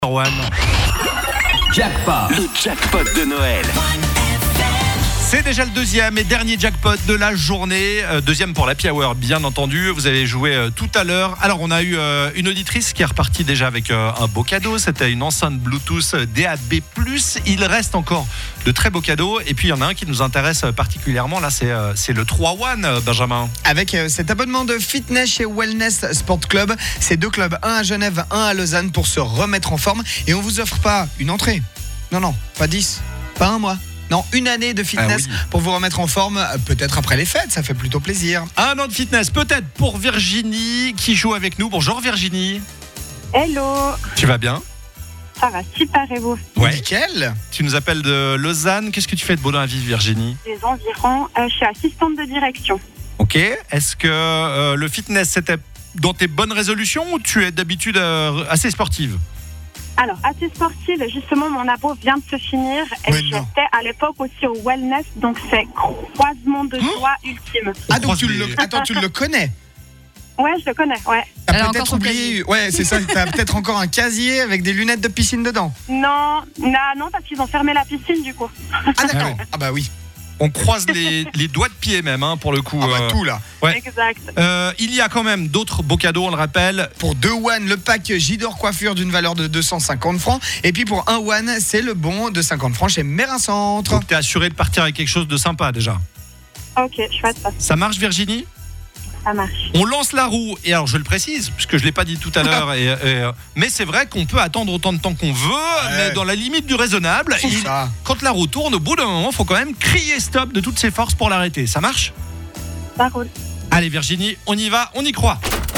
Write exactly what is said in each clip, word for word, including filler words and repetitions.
One. Jackpot, le jackpot de Noël. C'est déjà le deuxième et dernier jackpot de la journée. Euh, deuxième pour l'Happy Hour, bien entendu. Vous avez joué euh, tout à l'heure. Alors, on a eu euh, une auditrice qui est repartie déjà avec euh, un beau cadeau. C'était une enceinte Bluetooth D A B plus. Il reste encore de très beaux cadeaux. Et puis, il y en a un qui nous intéresse particulièrement. Là, c'est, euh, c'est le trois One, euh, Benjamin. Avec euh, cet abonnement de fitness chez Wellness Sport Club. C'est deux clubs, un à Genève, un à Lausanne, pour se remettre en forme. Et on vous offre pas une entrée. Non, non, pas dix, pas un mois. Non, une année de fitness ah oui. pour vous remettre en forme, peut-être après les fêtes, ça fait plutôt plaisir. Un an de fitness, peut-être pour Virginie qui joue avec nous. Bonjour Virginie. Hello, Tu vas bien? ça va super et vous? Ouais. Nickel. Tu nous appelles de Lausanne. Qu'est-ce que tu fais de beau dans la vie, Virginie? Les environs, euh, je suis assistante de direction. Ok. Est-ce que euh, le fitness, c'était dans tes bonnes résolutions ou tu es d'habitude euh, assez sportive? Alors, assez sportive, justement, mon abo vient de se finir et Mais non. j'étais à l'époque aussi au wellness, donc c'est croisement de joie ultime. Ah, donc croise tu les- le, attends, tu le connais? Ouais, je le connais, ouais. T'as Elle a peut-être encore son oublié. Ouais, c'est ça. T'as peut-être encore un casier avec des lunettes de piscine dedans. Non, non, non, parce qu'ils ont fermé la piscine du coup. Ah, d'accord. Ah ouais. Ah, bah oui. On croise les, les doigts de pied même, hein, pour le coup. Ah, bah euh. tout là. Ouais. Exact. Euh, il y a quand même d'autres beaux cadeaux, on le rappelle. Pour deux One, le pack J-Dor coiffure d'une valeur de deux cent cinquante francs. Et puis pour un One, c'est le bon de cinquante francs chez Mérin Centre. Donc t'es assuré de partir avec quelque chose de sympa déjà. Ok, chouette, ça, Ça marche Virginie? ça marche. On lance la roue, et alors je le précise, puisque je ne l'ai pas dit tout à l'heure, et, et, mais c'est vrai qu'on peut attendre autant de temps qu'on veut, mais dans la limite du raisonnable. C'est Il- ça. quand la roue tourne, au bout d'un moment, il faut quand même crier stop de toutes ses forces pour l'arrêter. Ça marche? Ça roule. Allez Virginie, on y va, on y croit.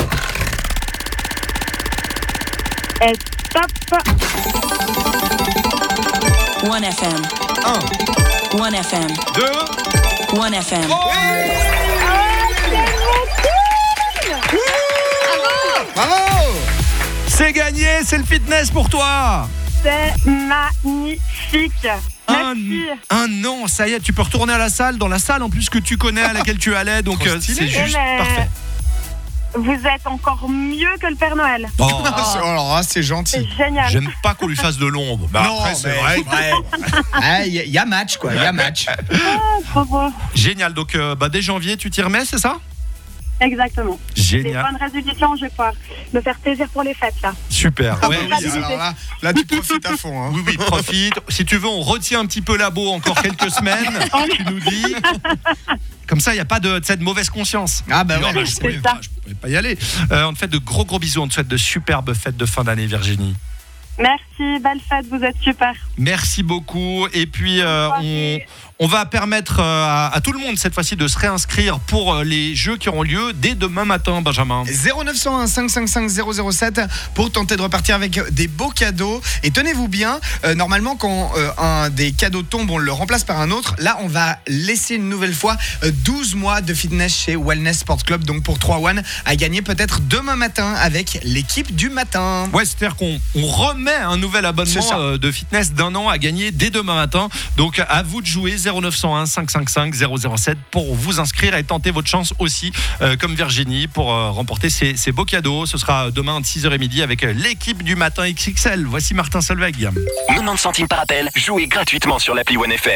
Et stop. One F M. un, One F M. deux, One F M. oh Bravo! c'est gagné, c'est le fitness pour toi. C'est magnifique. Un, Merci. un an, ça y est, tu peux retourner à la salle, dans la salle en plus que tu connais, à laquelle tu allais, donc Trop euh, stylé. c'est juste Mais parfait. Vous êtes encore mieux que le Père Noël. Oh, Alors, ah, c'est C'est gentil. génial. j'aime pas qu'on lui fasse de l'ombre. Bah, après, c'est vrai. Il y, y a match, quoi. Il y a match. Trop beau. Génial, donc euh, bah, dès janvier, tu t'y remets, c'est ça? Exactement. Des Génial, bonnes résolutions, je vais pouvoir me faire plaisir pour les fêtes là. super. Ah, Ouais. bah oui, alors là, là, tu profites à fond. Hein. Oui, oui, profite. Si tu veux, on retient un petit peu labo encore quelques semaines. Tu nous dis. Comme ça, il n'y a pas de, tu sais, de mauvaise conscience. Ah, bah Non, ouais. bah, je c'est pouvais ça. pas, je pouvais pas y aller. Euh, on te fait de gros gros bisous. On te souhaite de superbes fêtes de fin d'année, Virginie. Merci, belle fête, vous êtes super. Merci beaucoup. Et puis, euh, on, on va permettre euh, à, à tout le monde cette fois-ci de se réinscrire pour euh, les jeux qui auront lieu dès demain matin, Benjamin. zéro neuf cent un cinq cent cinquante-cinq zéro zéro sept pour tenter de repartir avec des beaux cadeaux. Et tenez-vous bien, euh, normalement quand euh, un des cadeaux tombe, on le remplace par un autre. Là, on va laisser une nouvelle fois euh, douze mois de fitness chez Wellness Sport Club. Donc pour trois One à gagner peut-être demain matin avec l'équipe du matin. Ouais, c'est-à-dire qu'on on remet un nouvel C'est abonnement ça. euh, de fitness d'un an à gagner dès demain matin. Donc à vous de jouer zéro neuf cent un cinq cent cinquante-cinq zéro zéro sept pour vous inscrire et tenter votre chance aussi euh, comme Virginie pour euh, remporter ces, ces beaux cadeaux. Ce sera demain de six heures trente avec euh, l'équipe du matin X X L. Voici Martin Solveig. quatre-vingt-dix centimes par appel, jouez gratuitement sur l'appli One F M.